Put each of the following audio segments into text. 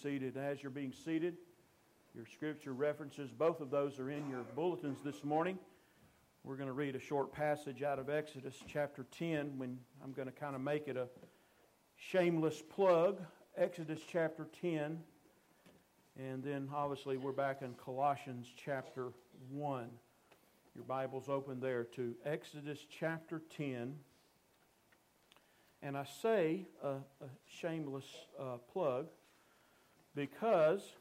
seated. As you're being seated, your scripture references, both of those are in your bulletins this morning. We're going to read a short passage out of Exodus chapter 10. When I'm going to kind of make it a shameless plug. Exodus chapter 10. And then obviously we're back in Colossians chapter 1. Your Bible's open there to Exodus chapter 10. And I say a shameless plug because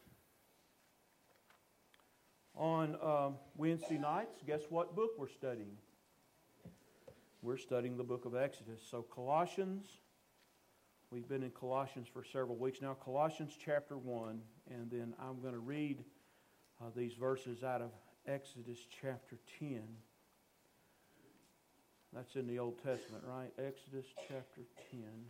on Wednesday nights, guess what book we're studying? We're studying the book of Exodus. So Colossians, we've been in Colossians for several weeks now. Colossians chapter 1, and then I'm going to read these verses out of Exodus chapter 10. That's in the Old Testament, right? Exodus chapter 10.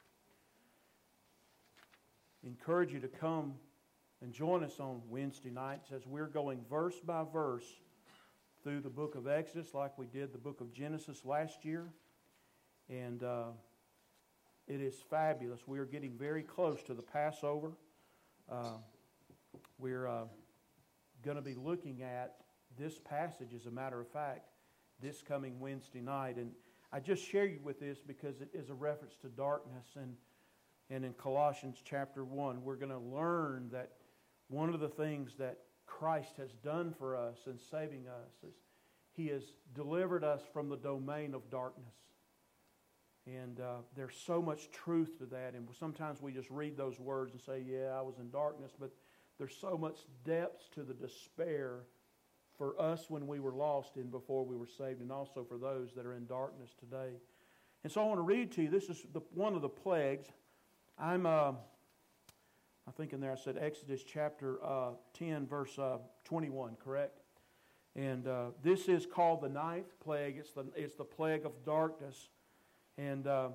Encourage you to come and join us on Wednesday nights as we're going verse by verse through the book of Exodus like we did the book of Genesis last year. And it is fabulous. We are getting very close to the Passover. We're going to be looking at this passage, as a matter of fact, this coming Wednesday night. And I just share you with this because it is a reference to darkness. And in Colossians chapter 1, we're going to learn that one of the things that Christ has done for us in saving us is He has delivered us from the domain of darkness. And there's so much truth to that. And sometimes we just read those words and say, yeah, I was in darkness. But there's so much depth to the despair for us when we were lost and before we were saved, and also for those that are in darkness today. And so I want to read to you, this is one of the plagues. I think in there I said Exodus chapter 10, verse 21, correct? And this is called the ninth plague. It's the plague of darkness. And the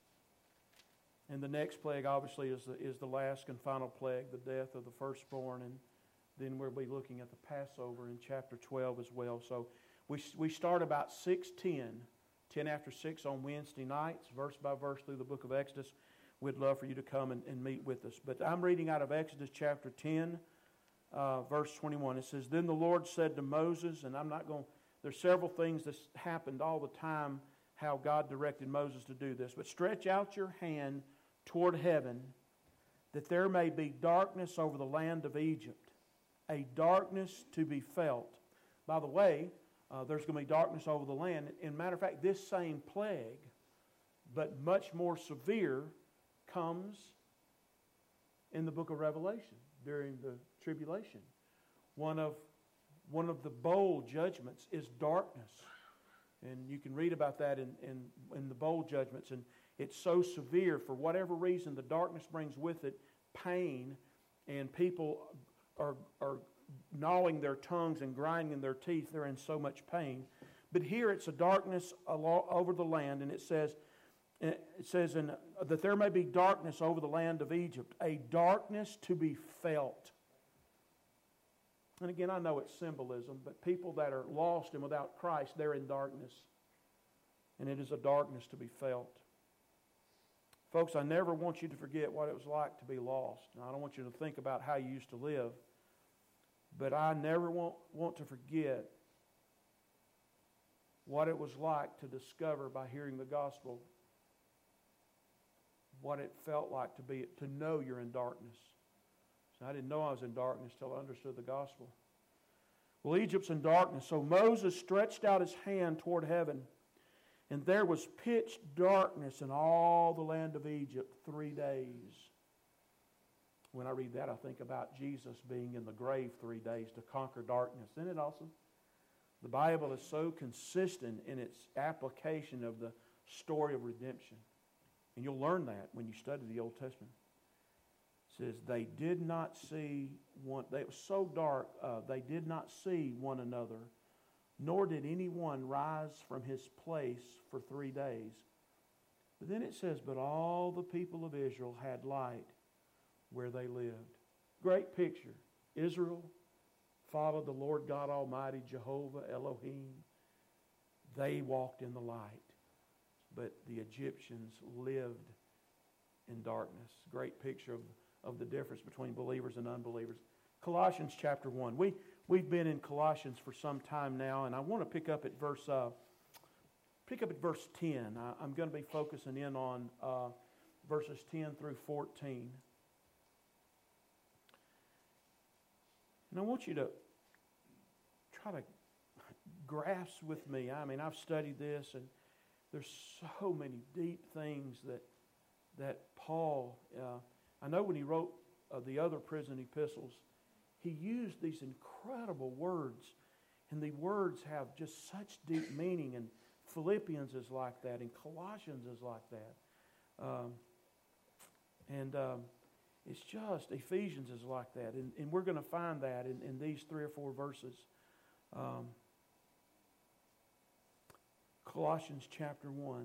next plague, obviously, is the last and final plague, the death of the firstborn. And then we'll be looking at the Passover in chapter 12 as well. So we start about 6:10, 10 after 6 on Wednesday nights, verse by verse through the book of Exodus. We'd love for you to come and meet with us. But I'm reading out of Exodus chapter 10, verse 21. It says, Then the Lord said to Moses, and there's several things that happened all the time, how God directed Moses to do this. But stretch out your hand toward heaven, that there may be darkness over the land of Egypt, a darkness to be felt. By the way, there's going to be darkness over the land. And matter of fact, this same plague, but much more severe, comes in the book of Revelation during the tribulation. One of the bowl judgments is darkness. And you can read about that in the bowl judgments. And it's so severe, for whatever reason, the darkness brings with it pain, and people are gnawing their tongues and grinding their teeth. They're in so much pain. But here it's a darkness over the land, and it says that there may be darkness over the land of Egypt, a darkness to be felt. And again, I know it's symbolism, but people that are lost and without Christ, they're in darkness. And it is a darkness to be felt. Folks, I never want you to forget what it was like to be lost. Now, I don't want you to think about how you used to live, but I never want to forget what it was like to discover by hearing the gospel what it felt like to know you're in darkness. So I didn't know I was in darkness till I understood the gospel. Well, Egypt's in darkness. So Moses stretched out his hand toward heaven, and there was pitch darkness in all the land of Egypt 3 days. When I read that, I think about Jesus being in the grave 3 days to conquer darkness. Isn't it awesome? The Bible is so consistent in its application of the story of redemption. And you'll learn that when you study the Old Testament. It says, they did not see one, it was so dark, they did not see one another, nor did anyone rise from his place for 3 days. But then it says, but all the people of Israel had light where they lived. Great picture. Israel followed the Lord God Almighty, Jehovah, Elohim. They walked in the light. But the Egyptians lived in darkness. Great picture of the difference between believers and unbelievers. Colossians chapter 1. We've been in Colossians for some time now, and I want to pick up at verse 10. I'm going to be focusing in on verses 10 through 14. And I want you to try to grasp with me. I mean, I've studied this, and there's so many deep things that Paul, I know when he wrote the other prison epistles, he used these incredible words, and the words have just such deep meaning, and Philippians is like that, and Colossians is like that. It's just, Ephesians is like that, and we're going to find that in these 3 or 4 verses. Colossians chapter 1,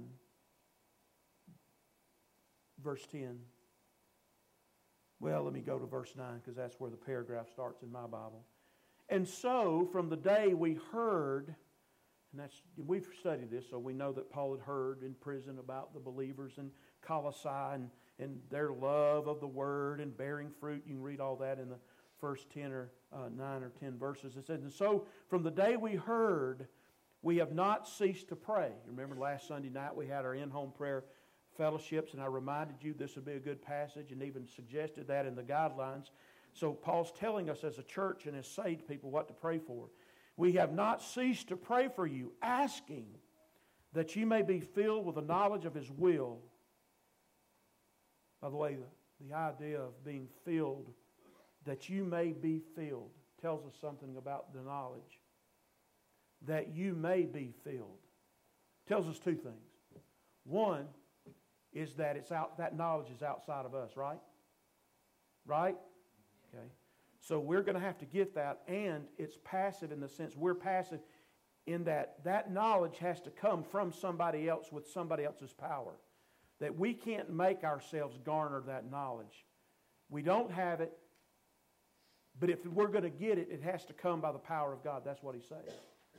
verse 10. Well, let me go to verse 9 because that's where the paragraph starts in my Bible. And so, from the day we heard, and we've studied this, so we know that Paul had heard in prison about the believers in Colossae and their love of the Word and bearing fruit. You can read all that in the first 10 or 9 or 10 verses. It says, and so, from the day we heard, we have not ceased to pray. Remember last Sunday night we had our in-home prayer fellowships, and I reminded you this would be a good passage and even suggested that in the guidelines. So Paul's telling us as a church and as saved people what to pray for. We have not ceased to pray for you, asking that you may be filled with the knowledge of His will. By the way, the idea of being filled, that you may be filled, tells us something about the knowledge. That you may be filled tells us 2 things. One is that that knowledge is outside of us, right? Right? Okay. So we're going to have to get that, and it's passive in the sense we're passive in that knowledge has to come from somebody else with somebody else's power. That we can't make ourselves garner that knowledge. We don't have it, but if we're going to get it, it has to come by the power of God. That's what he's saying.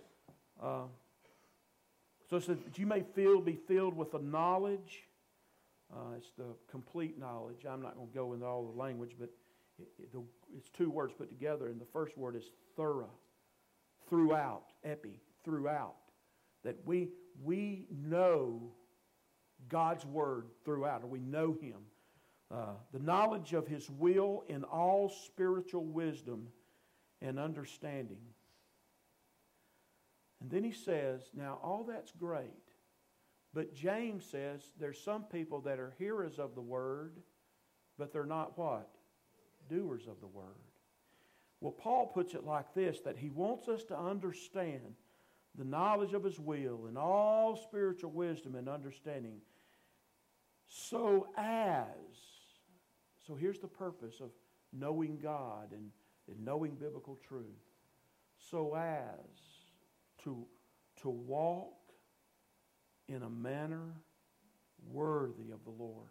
So it says that you may be filled with the knowledge. It's the complete knowledge. I'm not going to go into all the language, but it's 2 words put together, and the first word is thorough, throughout, epi, throughout. That we know God's Word throughout, or we know Him. The knowledge of His will in all spiritual wisdom and understanding. And then he says, now all that's great, but James says there's some people that are hearers of the Word, but they're not what? Doers of the Word. Well, Paul puts it like this, that he wants us to understand the knowledge of His will and all spiritual wisdom and understanding, so here's the purpose of knowing God and knowing biblical truth, so as to walk in a manner worthy of the Lord.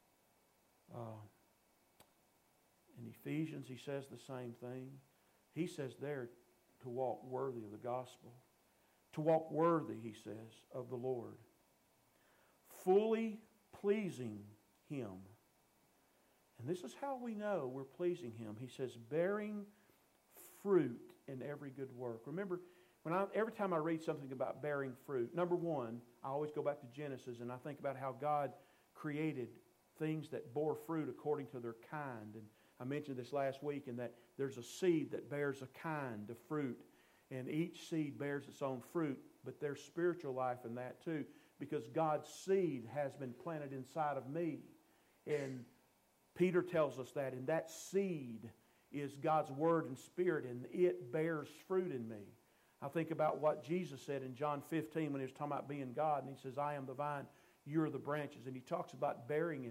In Ephesians, he says the same thing. He says there to walk worthy of the gospel. To walk worthy, he says, of the Lord. Fully pleasing Him. And this is how we know we're pleasing Him. He says, bearing fruit in every good work. Remember, every time I read something about bearing fruit, number one, I always go back to Genesis and I think about how God created things that bore fruit according to their kind. And I mentioned this last week, in that there's a seed that bears a kind of fruit. And each seed bears its own fruit, but there's spiritual life in that too, because God's seed has been planted inside of me. And Peter tells us that, and that seed is God's Word and Spirit, and it bears fruit in me. I think about what Jesus said in John 15 when he was talking about being God, and he says, I am the vine, you are the branches. And he talks about being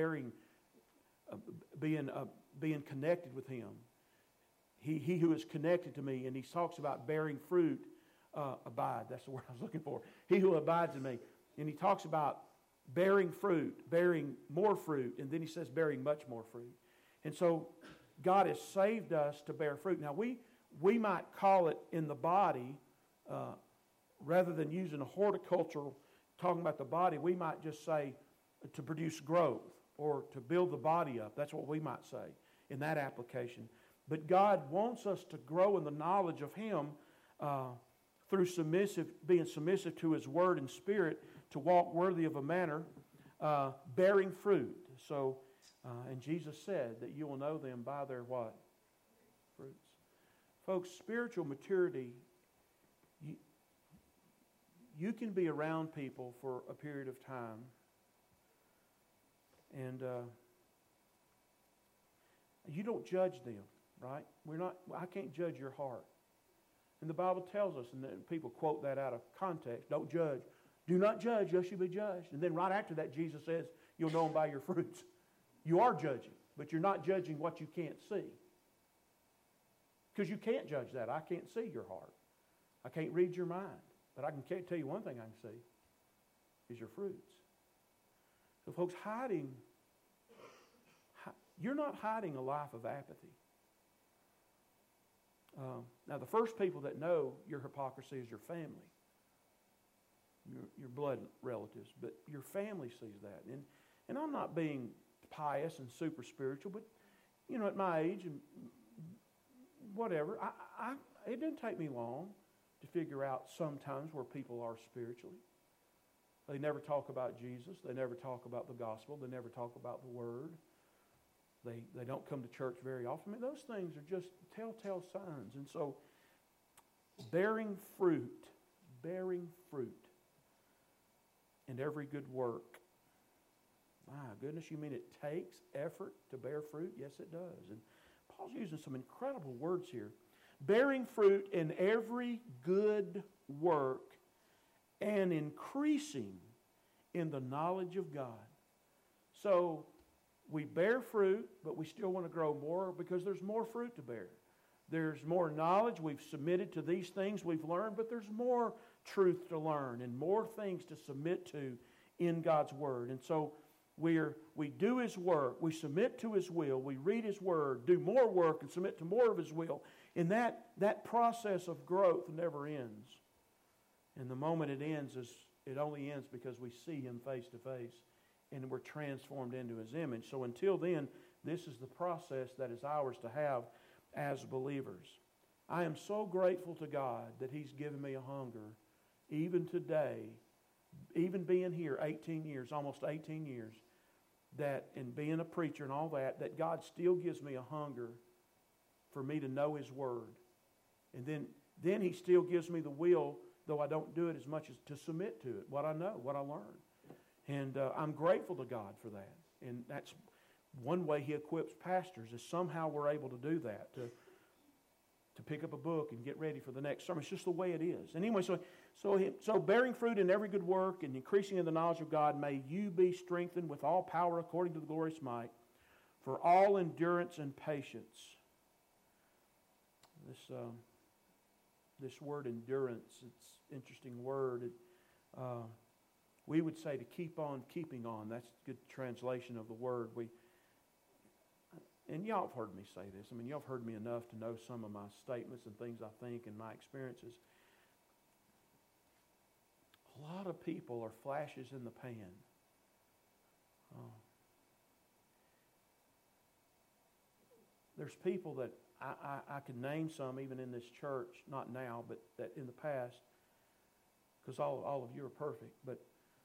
connected with Him. He who is connected to me, and he talks about bearing fruit, abide. That's the word I was looking for. He who abides in me. And he talks about bearing fruit, bearing more fruit, and then he says bearing much more fruit. And so God has saved us to bear fruit. Now we might call it in the body, rather than using a horticultural, talking about the body, we might just say to produce growth. or to build the body up. That's what we might say in that application. But God wants us to grow in the knowledge of Him through being submissive to His Word and Spirit, to walk worthy of a manner, bearing fruit. So, and Jesus said that you will know them by their what? Fruits. Folks, spiritual maturity, you can be around people for a period of time, and you don't judge them, right? I can't judge your heart. And the Bible tells us, and people quote that out of context, don't judge. Do not judge, lest you be judged. And then right after that, Jesus says, you'll know them by your fruits. You are judging, but you're not judging what you can't see. Because you can't judge that. I can't see your heart. I can't read your mind. But I can tell you one thing I can see is your fruits. So folks, you're not hiding a life of apathy. Now, the first people that know your hypocrisy is your family, your blood relatives, but your family sees that. And I'm not being pious and super spiritual, but, at my age and whatever, it didn't take me long to figure out sometimes where people are spiritually. They never talk about Jesus. They never talk about the gospel. They never talk about the Word. They don't come to church very often. I mean, those things are just telltale signs. And so, bearing fruit, and every good work. My goodness, you mean it takes effort to bear fruit? Yes, it does. And Paul's using some incredible words here. Bearing fruit in every good work and increasing in the knowledge of God. So, we bear fruit, but we still want to grow more because there's more fruit to bear. There's more knowledge. We've submitted to these things we've learned, but there's more truth to learn and more things to submit to in God's Word. And so we do His work. We submit to His will. We read His Word, do more work, and submit to more of His will. And that process of growth never ends. And the moment it ends, it only ends because we see Him face to face and we're transformed into His image. So until then, this is the process that is ours to have as believers. I am so grateful to God that He's given me a hunger, even today, even being here 18 years, almost 18 years, and being a preacher and all that God still gives me a hunger for me to know His Word. And then He still gives me the will, though I don't do it as much as to submit to it, what I know, what I learn. And I'm grateful to God for that. And that's one way He equips pastors, is somehow we're able to do that, to pick up a book and get ready for the next sermon. It's just the way it is. And anyway, so bearing fruit in every good work and increasing in the knowledge of God, may you be strengthened with all power according to the glorious might, for all endurance and patience. This word endurance, it's an interesting word. We would say to keep on keeping on. That's a good translation of the word. And y'all have heard me say this. I mean, y'all have heard me enough to know some of my statements and things I think and my experiences. A lot of people are flashes in the pan. There's people that I can name some even in this church, not now, but that in the past, because all of you are perfect, but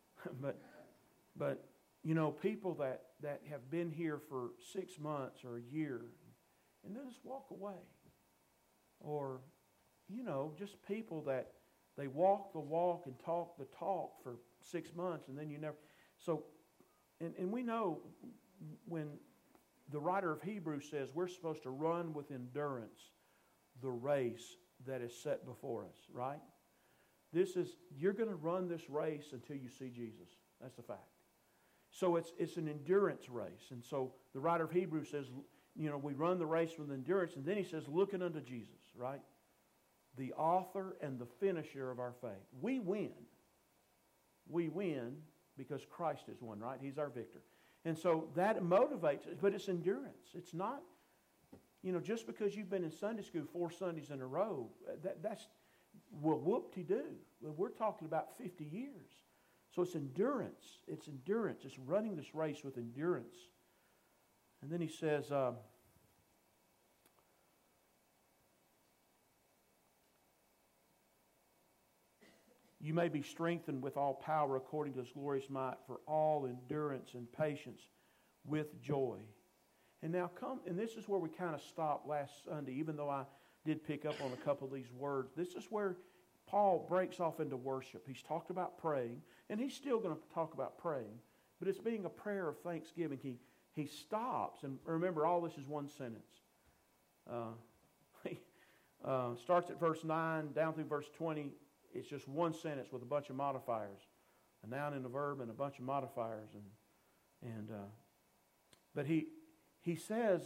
people that have been here for 6 months or a year and then just walk away. Or, just people that they walk the walk and talk the talk for 6 months and then you never. So, and we know when the writer of Hebrews says we're supposed to run with endurance the race that is set before us, right? You're going to run this race until you see Jesus. That's a fact. So it's an endurance race. And so the writer of Hebrews says, we run the race with endurance. And then he says, looking unto Jesus, right? The author and the finisher of our faith. We win. We win because Christ is won, right? He's our victor. And so that motivates us, but it's endurance. It's not, just because you've been in Sunday school 4 Sundays in a row, that's, well, whoop-de-doo. We're talking about 50 years. So it's endurance. It's endurance. It's running this race with endurance. And then he says, you may be strengthened with all power according to His glorious might for all endurance and patience with joy. And now and this is where we kind of stopped last Sunday, even though I did pick up on a couple of these words. This is where Paul breaks off into worship. He's talked about praying, and he's still going to talk about praying, but it's being a prayer of thanksgiving. He stops, and remember, all this is one sentence. Starts at verse 9 down through verse 20. It's just one sentence with a bunch of modifiers, a noun and a verb and a bunch of modifiers, but he says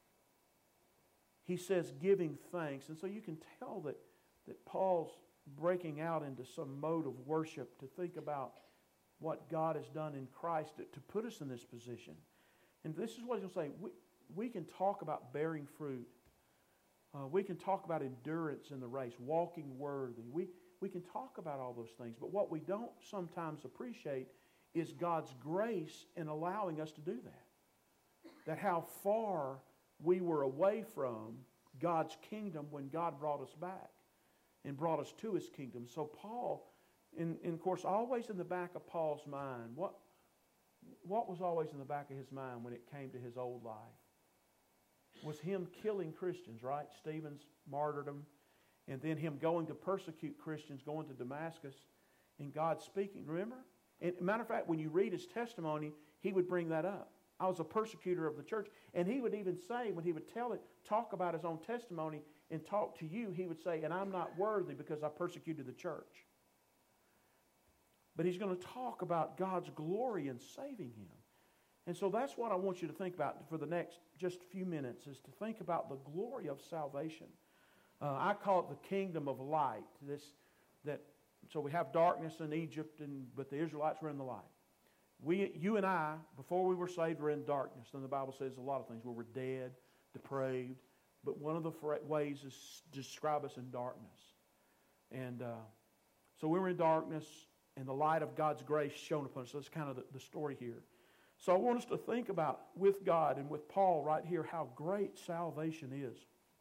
giving thanks, and so you can tell that Paul's breaking out into some mode of worship to think about what God has done in Christ to put us in this position. And this is what he'll say. We can talk about bearing fruit. We can talk about endurance in the race, walking worthy. We can talk about all those things, but what we don't sometimes appreciate is God's grace in allowing us to do that. That how far we were away from God's kingdom when God brought us back and brought us to His kingdom. So Paul, and of course, always in the back of Paul's mind, what was always in the back of his mind when it came to his old life? Was him killing Christians, right? Stephen's martyrdom, and then him going to persecute Christians, going to Damascus, and God speaking. Remember? And matter of fact, when you read his testimony, he would bring that up. I was a persecutor of the church. And he would even say, when he would talk about his own testimony and talk to you, he would say, and I'm not worthy because I persecuted the church. But he's going to talk about God's glory in saving him. And so that's what I want you to think about for the next just few minutes, is to think about the glory of salvation. I call it the kingdom of light. So we have darkness in Egypt, but the Israelites were in the light. You and I, before we were saved, were in darkness. And the Bible says a lot of things. We were dead, depraved. But one of the ways is to describe us in darkness. And so we were in darkness, and the light of God's grace shone upon us. So that's kind of the story here. So I want us to think about, with God and with Paul right here, how great salvation is.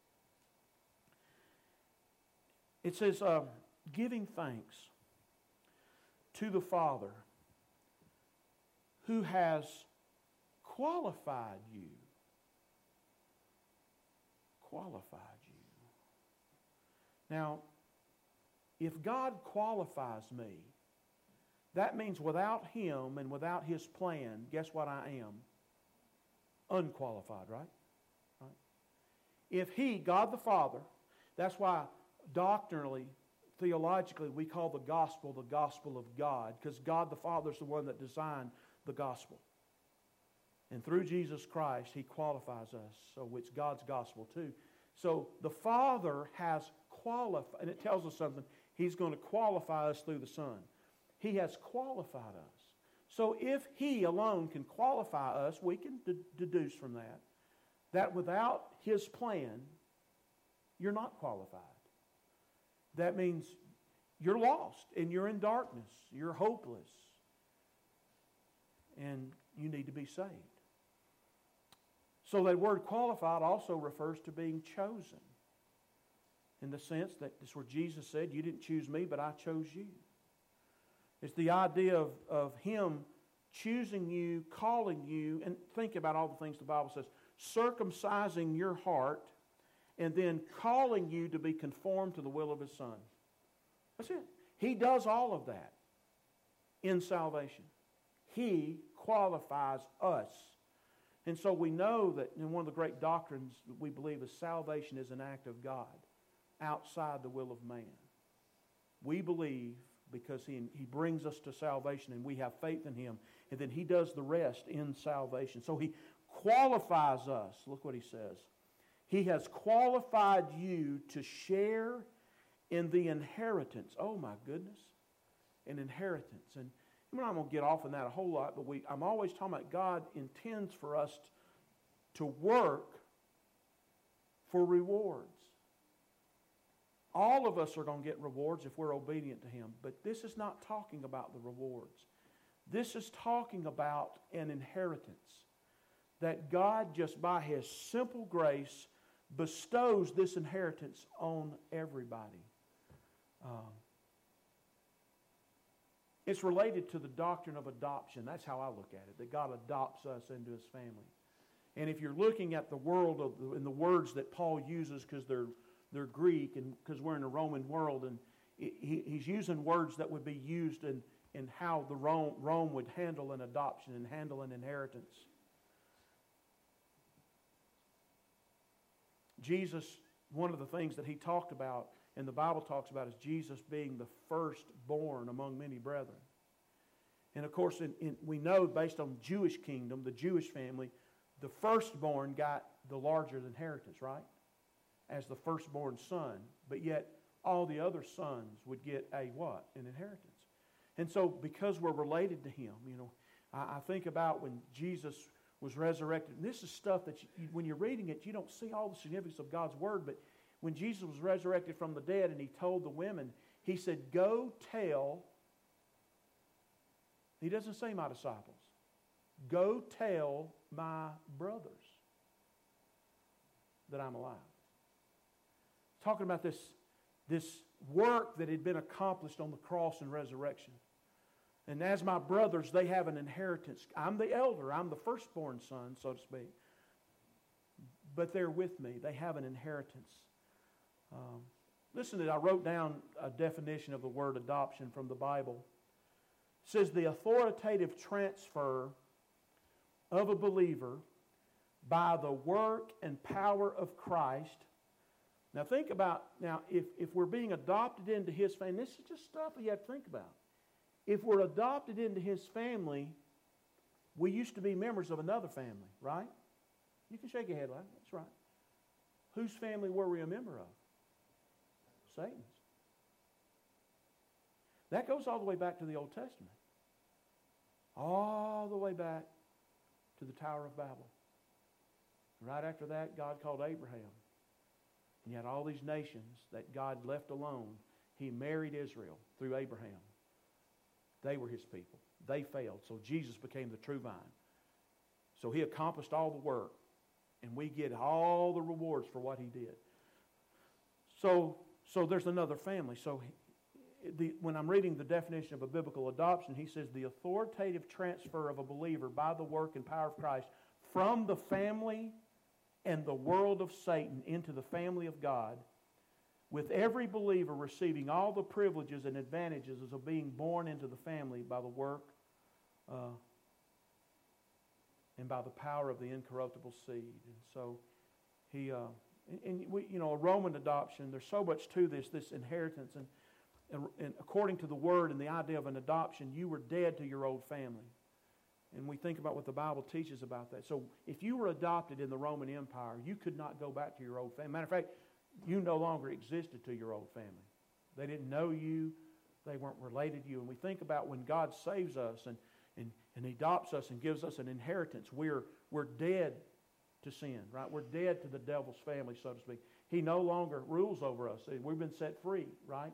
It says, giving thanks to the Father who has qualified you. Qualified you. Now, if God qualifies me, that means without Him and without His plan, guess what I am? Unqualified, right? If He, God the Father, that's why doctrinally, theologically, we call the gospel of God, because God the Father is the one that designed the gospel. And through Jesus Christ, He qualifies us. So it's God's gospel too. So the Father has qualified, and it tells us something. He's going to qualify us through the Son. He has qualified us. So if He alone can qualify us, we can deduce from that without His plan, you're not qualified. That means you're lost and you're in darkness. You're hopeless. And you need to be saved. So that word qualified also refers to being chosen. In the sense that it's where Jesus said, you didn't choose me, but I chose you. It's the idea of Him choosing you, calling you, and think about all the things the Bible says, circumcising your heart, and then calling you to be conformed to the will of His Son. That's it. He does all of that in salvation. He qualifies us. And so we know that one of the great doctrines that we believe is salvation is an act of God outside the will of man. We believe because he brings us to salvation and we have faith in Him, and then He does the rest in salvation. So He qualifies us. Look what He says. He has qualified you to share in the inheritance. Oh my goodness. An inheritance. And I'm not going to get off on that a whole lot, but I'm always talking about God intends for us to work for rewards. All of us are going to get rewards if we're obedient to Him, but this is not talking about the rewards. This is talking about an inheritance that God, just by His simple grace, bestows this inheritance on everybody. It's related to the doctrine of adoption. That's how I look at it, that God adopts us into His family. And if you're looking at the world and the words that Paul uses, because they're Greek and because we're in a Roman world, and he's using words that would be used in how the Rome would handle an adoption and handle an inheritance. Jesus, one of the things that He talked about, and the Bible talks about, is Jesus being the firstborn among many brethren. And of course, we know based on Jewish kingdom, the Jewish family, the firstborn got the larger inheritance, right? As the firstborn son. But yet, all the other sons would get a what? An inheritance. And so, because we're related to Him, I think about when Jesus was resurrected. And this is stuff that when you're reading it, you don't see all the significance of God's Word. But when Jesus was resurrected from the dead and He told the women, He said, go tell, He doesn't say my disciples, go tell my brothers that I'm alive. Talking about this work that had been accomplished on the cross and resurrection. And as my brothers, they have an inheritance. I'm the elder. I'm the firstborn son, so to speak. But they're with me. They have an inheritance. Listen, I wrote down a definition of the word adoption from the Bible. It says the authoritative transfer of a believer by the work and power of Christ. Now think about, if we're being adopted into His family, this is just stuff you have to think about. If we're adopted into His family, we used to be members of another family, right? You can shake your head like that's right. Whose family were we a member of? Satan's. That goes all the way back to the Old Testament. All the way back to the Tower of Babel. Right after that, God called Abraham. And you had all these nations that God left alone. He married Israel through Abraham. They were His people. They failed. So Jesus became the true vine. So He accomplished all the work. And we get all the rewards for what He did. So there's another family. So when I'm reading the definition of a biblical adoption, he says the authoritative transfer of a believer by the work and power of Christ from the family and the world of Satan into the family of God, with every believer receiving all the privileges and advantages of being born into the family by the work and by the power of the incorruptible seed. And so a Roman adoption, there's so much to this inheritance. And according to the Word and the idea of an adoption, you were dead to your old family. And we think about what the Bible teaches about that. So if you were adopted in the Roman Empire, you could not go back to your old family. Matter of fact, you no longer existed to your old family. They didn't know you. They weren't related to you. And we think about when God saves us and He adopts us and gives us an inheritance, we're dead to sin, right? We're dead to the devil's family, so to speak. He no longer rules over us. We've been set free, right?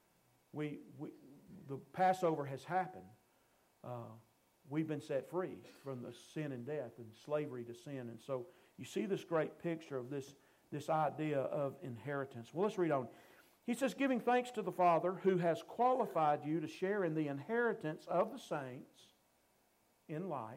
The Passover has happened. We've been set free from the sin and death and slavery to sin. And so you see this great picture of this idea of inheritance. Well, let's read on. He says, giving thanks to the Father who has qualified you to share in the inheritance of the saints in light.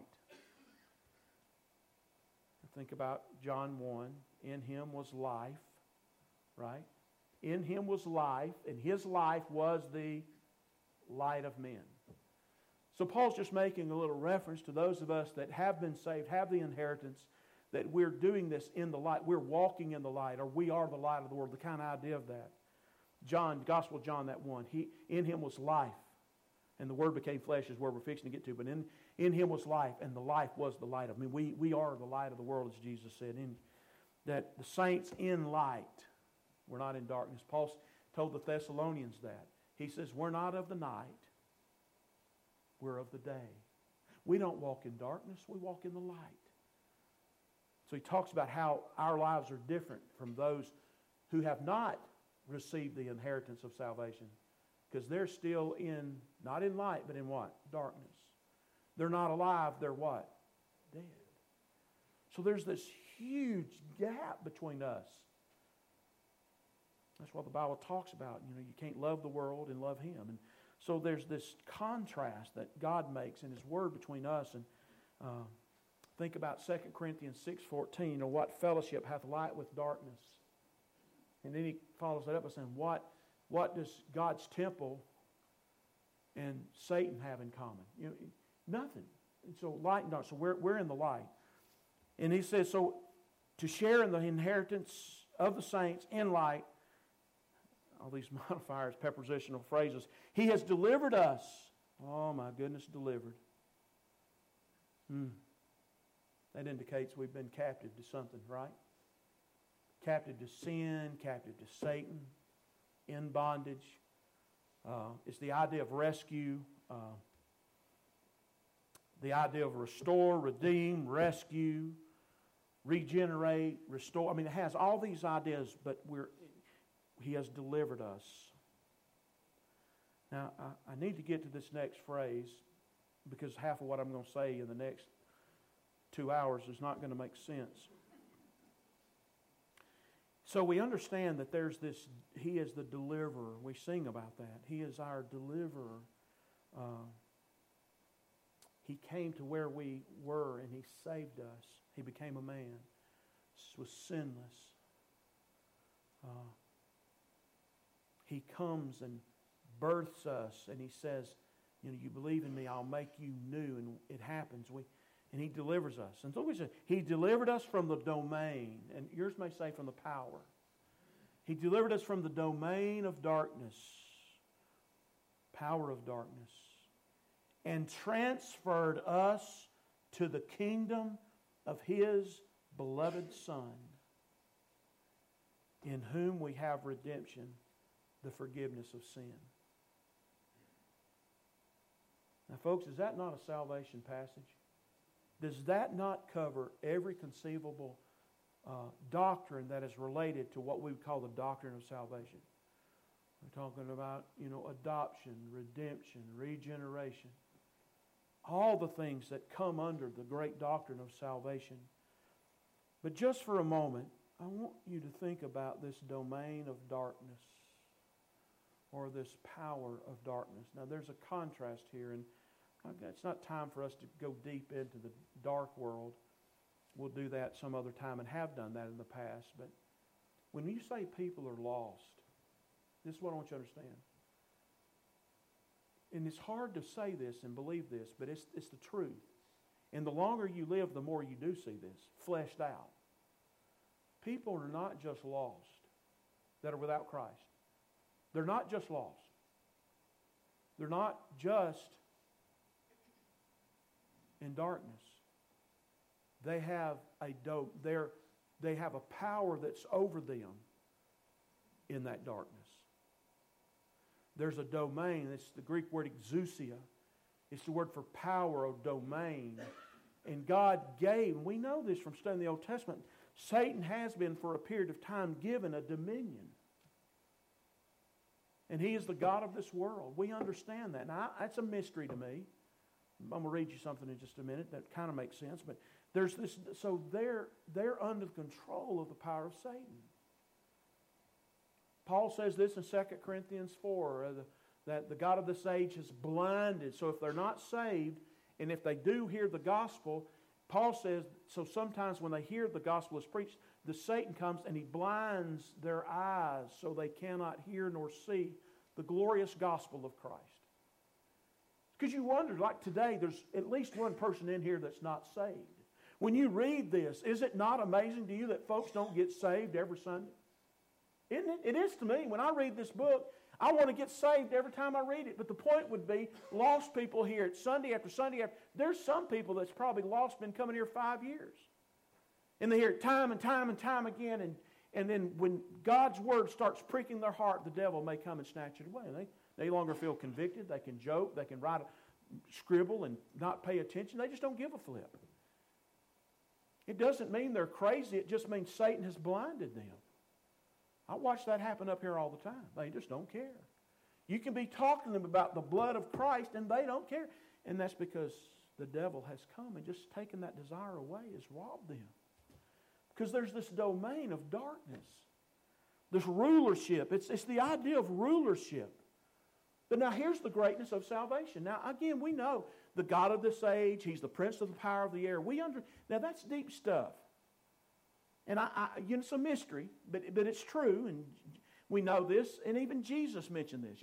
Think about John 1. In Him was life, right? In Him was life, and His life was the light of men. So Paul's just making a little reference to those of us that have been saved, have the inheritance, that we're doing this in the light. We're walking in the light, or we are the light of the world, the kind of idea of that. Gospel of John, that one. In Him was life, and the Word became flesh is where we're fixing to get to. But in Him was life, and the life was the light of. We are the light of the world, as Jesus said. That the saints in light, we're not in darkness. Paul told the Thessalonians that. He says, we're not of the night, we're of the day. We don't walk in darkness, we walk in the light. So he talks about how our lives are different from those who have not received the inheritance of salvation, because they're still not in light, but in what? Darkness. They're not alive, they're what? Dead. So there's this huge gap between us. That's what the Bible talks about. You can't love the world and love Him. And so there's this contrast that God makes in His Word between us. And think about 2 Corinthians 6:14, or what fellowship hath light with darkness? And then he follows that up by saying, what does God's temple and Satan have in common? Nothing. And so light and dark. So we're in the light. And he says, so to share in the inheritance of the saints in light, all these modifiers, prepositional phrases. He has delivered us. Oh my goodness, delivered. That indicates we've been captive to something, right? Captive to sin, captive to Satan, in bondage. It's the idea of rescue, the idea of restore, redeem, rescue, regenerate, restore. I mean, it has all these ideas, but He has delivered us. Now, I need to get to this next phrase because half of what I'm going to say in the next 2 hours is not going to make sense. So we understand that there's this, He is the deliverer. We sing about that. He is our deliverer. He came to where we were and He saved us. He became a man, was sinless. He comes and births us, and He says, you believe in me, I'll make you new, and it happens. And He delivers us. And so we say, He delivered us from the domain, and yours may say from the power. He delivered us from the domain of darkness, power of darkness, and transferred us to the kingdom of His beloved Son, in whom we have redemption, the forgiveness of sin. Now, folks, is that not a salvation passage? Does that not cover every conceivable doctrine that is related to what we would call the doctrine of salvation? We're talking about, adoption, redemption, regeneration. All the things that come under the great doctrine of salvation. But just for a moment, I want you to think about this domain of darkness, or this power of darkness. Now, there's a contrast here, and it's not time for us to go deep into the dark world. We'll do that some other time and have done that in the past. But when you say people are lost, this is what I want you to understand. And it's hard to say this and believe this, but it's the truth. And the longer you live, the more you do see this, fleshed out. People are not just lost that are without Christ. They're not just lost. They're not just in darkness. They have a power that's over them in that darkness. There's a domain. It's the Greek word exousia. It's the word for power or domain. And God gave, and we know this from studying the Old Testament, Satan has been for a period of time given a dominion. And he is the God of this world. We understand that. Now, that's a mystery to me. I'm going to read you something in just a minute that kind of makes sense. But there's this, so they're under the control of the power of Satan. Paul says this in 2 Corinthians 4, that the God of this age has blinded. So if they're not saved, and if they do hear the gospel, Paul says, so sometimes when they hear the gospel is preached, the Satan comes and he blinds their eyes so they cannot hear nor see the glorious gospel of Christ. Because you wonder, like today, there's at least one person in here that's not saved. When you read this, is it not amazing to you that folks don't get saved every Sunday? Isn't it? It is to me. When I read this book, I want to get saved every time I read it. But the point would be, lost people here, it's Sunday after Sunday after. There's some people that's probably lost, been coming here 5 years. And they hear it time and time and time again. And then when God's word starts pricking their heart, the devil may come and snatch it away. They no longer feel convicted. They can joke. They can scribble and not pay attention. They just don't give a flip. It doesn't mean they're crazy. It just means Satan has blinded them. I watch that happen up here all the time. They just don't care. You can be talking to them about the blood of Christ and they don't care. And that's because the devil has come and just taken that desire away, has robbed them. Because there's this domain of darkness, this rulership. It's the idea of rulership. But now here's the greatness of salvation. Now again, we know the God of this age, He's the prince of the power of the air. Now that's deep stuff. And it's a mystery, but it's true, and we know this, and even Jesus mentioned this.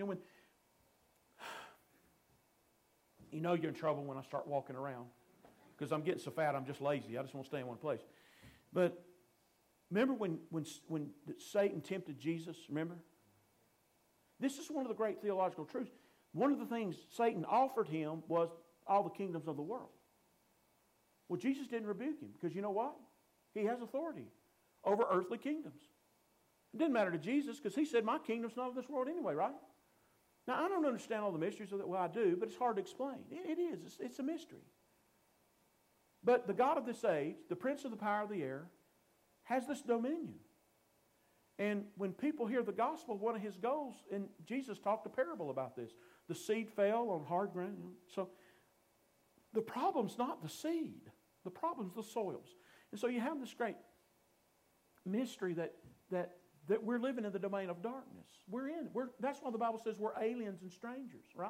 You're in trouble when I start walking around, because I'm getting so fat I'm just lazy. I just want to stay in one place. But remember when Satan tempted Jesus, remember? This is one of the great theological truths. One of the things Satan offered him was all the kingdoms of the world. Well, Jesus didn't rebuke him, because you know what? He has authority over earthly kingdoms. It didn't matter to Jesus, because He said, my kingdom's not of this world anyway, right? Now, I don't understand all the mysteries of it. Well, I do, but it's hard to explain. It is. It's a mystery. But the God of this age, the prince of the power of the air, has this dominion. And when people hear the gospel, one of His goals, and Jesus talked a parable about this, the seed fell on hard ground. So the problem's not the seed. The problem's the soils. And so you have this great mystery that we're living in the domain of darkness. That's why the Bible says we're aliens and strangers, right?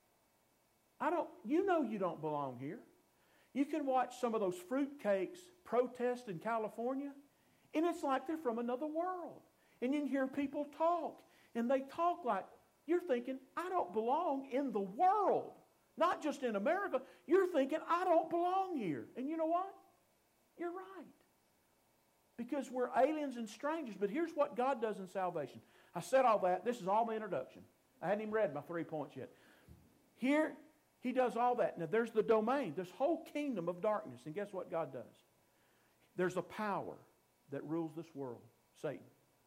You don't belong here. You can watch some of those fruitcakes protest in California, and it's like they're from another world. And you can hear people talk, and they talk like, you're thinking, I don't belong in the world. Not just in America. You're thinking, I don't belong here. And you know what? You're right. Because we're aliens and strangers. But here's what God does in salvation. I said all that. This is all my introduction. I hadn't even read my 3 points yet. Here, He does all that. Now, there's the domain, this whole kingdom of darkness. And guess what God does? There's a power that rules this world, Satan.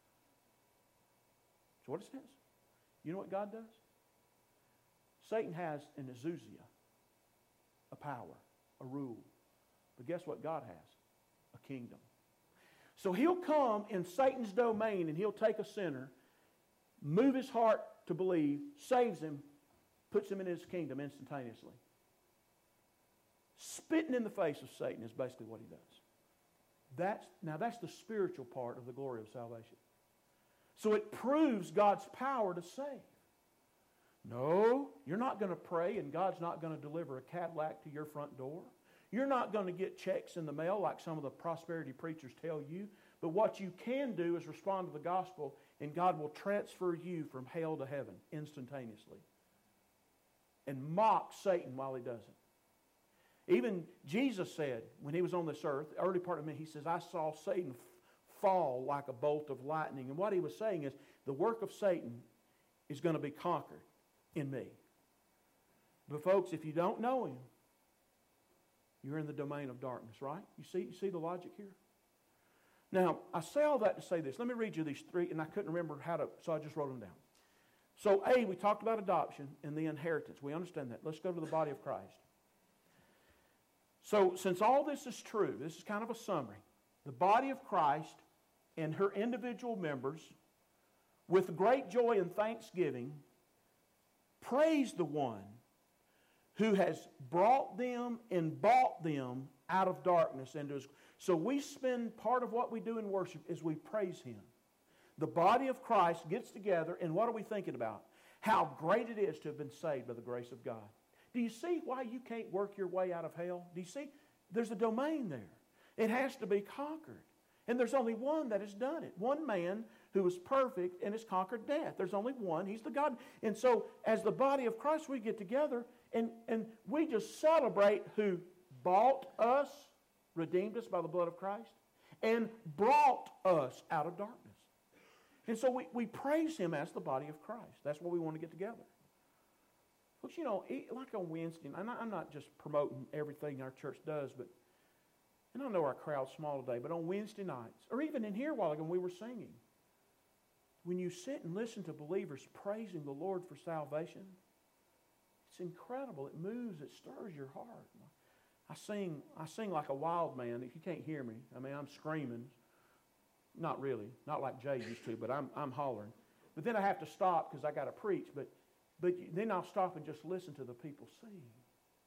So what it says? You know what God does? Satan has an exousia, a power, a rule. But guess what God has? A kingdom. So He'll come in Satan's domain and He'll take a sinner, move his heart to believe, saves him, puts him in His kingdom instantaneously. Spitting in the face of Satan is basically what He does. That's the spiritual part of the glory of salvation. So it proves God's power to save. No, you're not going to pray and God's not going to deliver a Cadillac to your front door. You're not going to get checks in the mail like some of the prosperity preachers tell you. But what you can do is respond to the gospel, and God will transfer you from hell to heaven instantaneously. And mock Satan while He does it. Even Jesus said, when He was on this earth, the early part of me, He says, I saw Satan fall like a bolt of lightning. And what He was saying is, the work of Satan is going to be conquered in me. But folks, if you don't know Him, you're in the domain of darkness, right? You see the logic here? Now, I say all that to say this. Let me read you these 3, and I couldn't remember so I just wrote them down. So, we talked about adoption and the inheritance. We understand that. Let's go to the body of Christ. So, since all this is true, this is kind of a summary. The body of Christ and her individual members, with great joy and thanksgiving, praise the one who has brought them and bought them out of darkness into His. So we spend part of what we do in worship is we praise Him. The body of Christ gets together, and what are we thinking about? How great it is to have been saved by the grace of God. Do you see why you can't work your way out of hell? Do you see? There's a domain there. It has to be conquered. And there's only one that has done it. One man who is perfect and has conquered death. There's only one. He's the God. And so as the body of Christ, we get together and we just celebrate who bought us, redeemed us by the blood of Christ, and brought us out of darkness. And so we praise Him as the body of Christ. That's what we want to get together. Folks, like on Wednesday, and I'm not just promoting everything our church does, but, and I know our crowd's small today, but on Wednesday nights, or even in here a while ago when we were singing, when you sit and listen to believers praising the Lord for salvation, it's incredible. It moves, it stirs your heart. I sing like a wild man. If you can't hear me, I'm screaming. Not really, not like Jay used to, but I'm hollering. But then I have to stop because I got to preach. But then I'll stop and just listen to the people sing.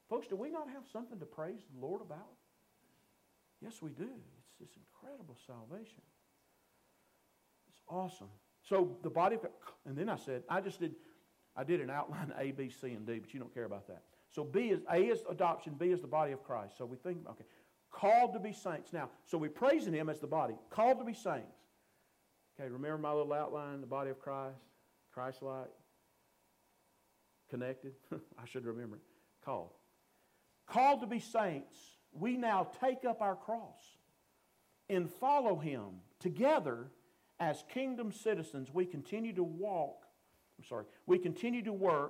Folks, do we not have something to praise the Lord about? Yes, we do. It's this incredible salvation. It's awesome. So the body of, and then I said, I did an outline A, B, C, and D, but you don't care about that. So A is adoption, B is the body of Christ. So we think, okay, called to be saints. Now, so we're praising Him as the body, called to be saints. Okay, remember my little outline, the body of Christ, Christ-like, connected. I should remember it. Called. Called to be saints, we now take up our cross and follow Him together as kingdom citizens. We continue to we continue to work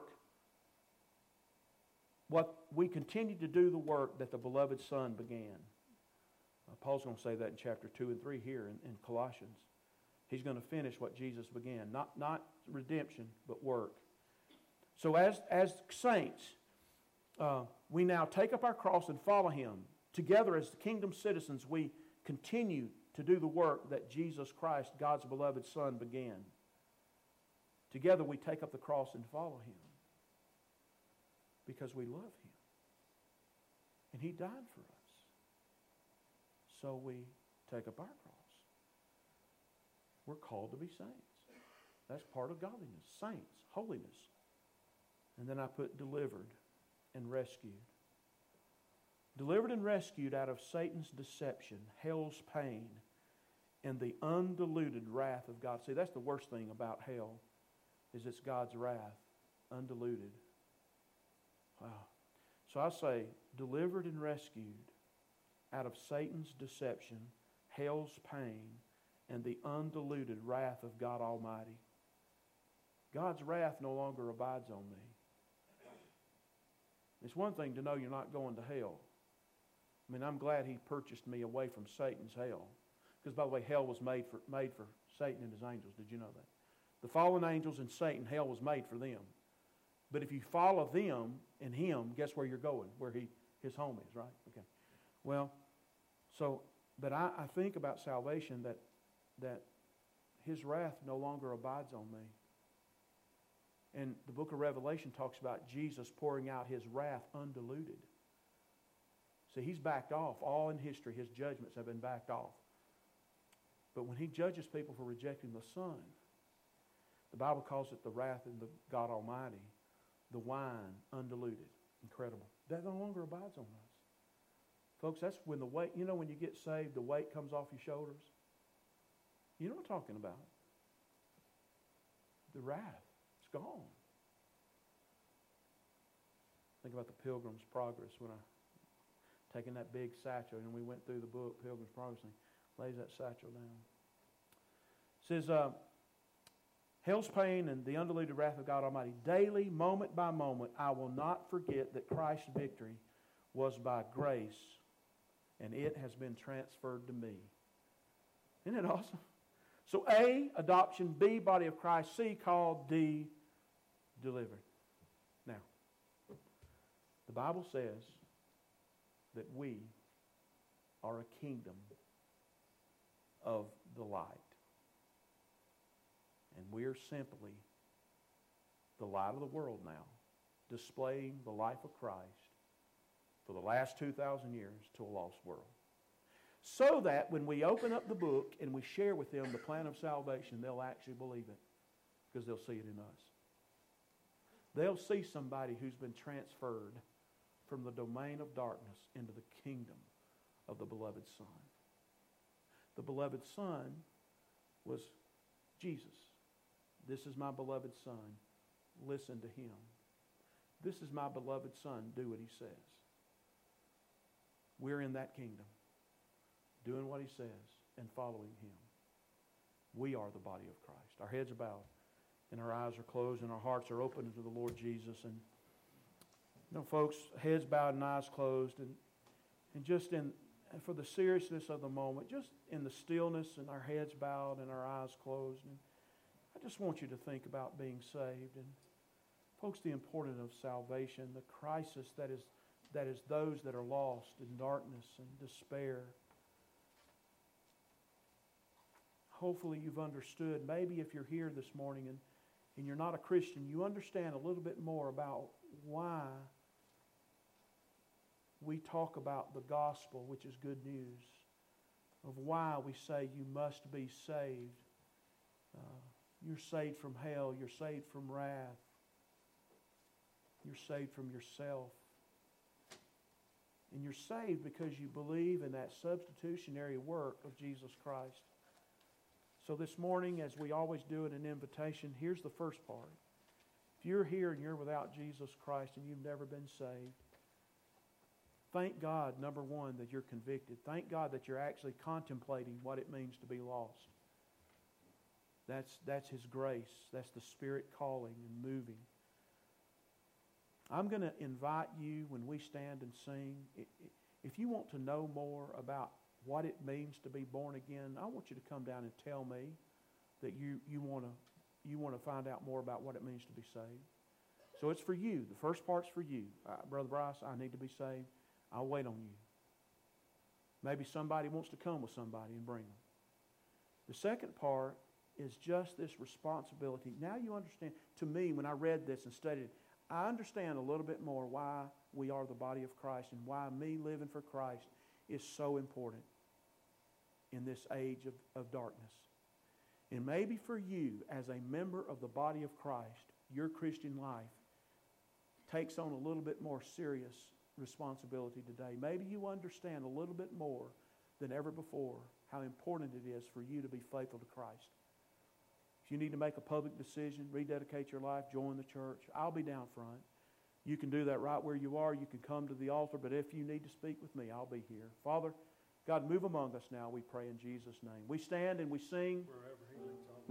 we continue to do the work that the beloved Son began. Paul's going to say that in chapter 2 and 3 here in Colossians. He's going to finish what Jesus began. Not redemption, but work. So as saints, we now take up our cross and follow Him. Together as kingdom citizens, we continue to do the work that Jesus Christ, God's beloved Son, began. Together we take up the cross and follow Him because we love Him. And He died for us. So we take up our cross. We're called to be saints. That's part of godliness. Saints, holiness. And then I put delivered and rescued. Delivered and rescued out of Satan's deception, hell's pain, and the undiluted wrath of God. See, that's the worst thing about hell, is it's God's wrath, undiluted. Wow. So I say, delivered and rescued out of Satan's deception, hell's pain, and the undiluted wrath of God Almighty. God's wrath no longer abides on me. It's one thing to know you're not going to hell. I mean, I'm glad He purchased me away from Satan's hell. Because, by the way, hell was made for Satan and his angels. Did you know that? The fallen angels and Satan, hell was made for them. But if you follow them and Him, guess where you're going? Where His home is, right? Okay. Well, but I think about salvation that His wrath no longer abides on me. And the book of Revelation talks about Jesus pouring out His wrath undiluted. See, He's backed off. All in history, His judgments have been backed off. But when He judges people for rejecting the Son, the Bible calls it the wrath of the God Almighty, the wine undiluted. Incredible. That no longer abides on us. Folks, that's when the weight, when you get saved, the weight comes off your shoulders. You know what I'm talking about. The wrath. It's gone. Think about the Pilgrim's Progress when I taken that big satchel and we went through the book, Pilgrim's Progress, and he lays that satchel down. It says, hell's pain and the undiluted wrath of God Almighty. Daily, moment by moment, I will not forget that Christ's victory was by grace and it has been transferred to me. Isn't it awesome? So A, adoption. B, body of Christ. C, called. D, delivered. Now, the Bible says that we are a kingdom of the light. And we're simply the light of the world now, displaying the life of Christ for the last 2,000 years to a lost world. So that when we open up the book and we share with them the plan of salvation, they'll actually believe it because they'll see it in us. They'll see somebody who's been transferred from the domain of darkness into the kingdom of the beloved Son. The beloved Son was Jesus. This is my beloved Son. Listen to Him. This is my beloved Son. Do what He says. We're in that kingdom, doing what He says and following Him. We are the body of Christ. Our heads are bowed and our eyes are closed and our hearts are open to the Lord Jesus. And folks, heads bowed and eyes closed, and just for the seriousness of the moment, just in the stillness and our heads bowed and our eyes closed. And I just want you to think about being saved. And folks, the importance of salvation, the crisis that is those that are lost in darkness and despair. Hopefully you've understood. Maybe if you're here this morning and you're not a Christian, you understand a little bit more about why we talk about the gospel, which is good news, of why we say you must be saved. You're saved from hell. You're saved from wrath. You're saved from yourself. And you're saved because you believe in that substitutionary work of Jesus Christ. So this morning, as we always do in an invitation, here's the first part. If you're here and you're without Jesus Christ and you've never been saved, thank God, number one, that you're convicted. Thank God that you're actually contemplating what it means to be lost. That's His grace. That's the Spirit calling and moving. I'm going to invite you when we stand and sing, if you want to know more about what it means to be born again, I want you to come down and tell me that you want to find out more about what it means to be saved. So it's for you. The first part's for you. Brother Bryce, I need to be saved. I'll wait on you. Maybe somebody wants to come with somebody and bring them. The second part is just this responsibility. Now you understand. To me, when I read this and studied it, I understand a little bit more why we are the body of Christ and why me living for Christ is so important in this age of darkness. And maybe for you, as a member of the body of Christ, your Christian life takes on a little bit more serious responsibility today. Maybe you understand a little bit more than ever before how important it is for you to be faithful to Christ. If you need to make a public decision, rededicate your life, join the church, I'll be down front. You can do that right where you are. You can come to the altar, but if you need to speak with me, I'll be here. Father, God, move among us now, we pray in Jesus' name. We stand and we sing. Forever.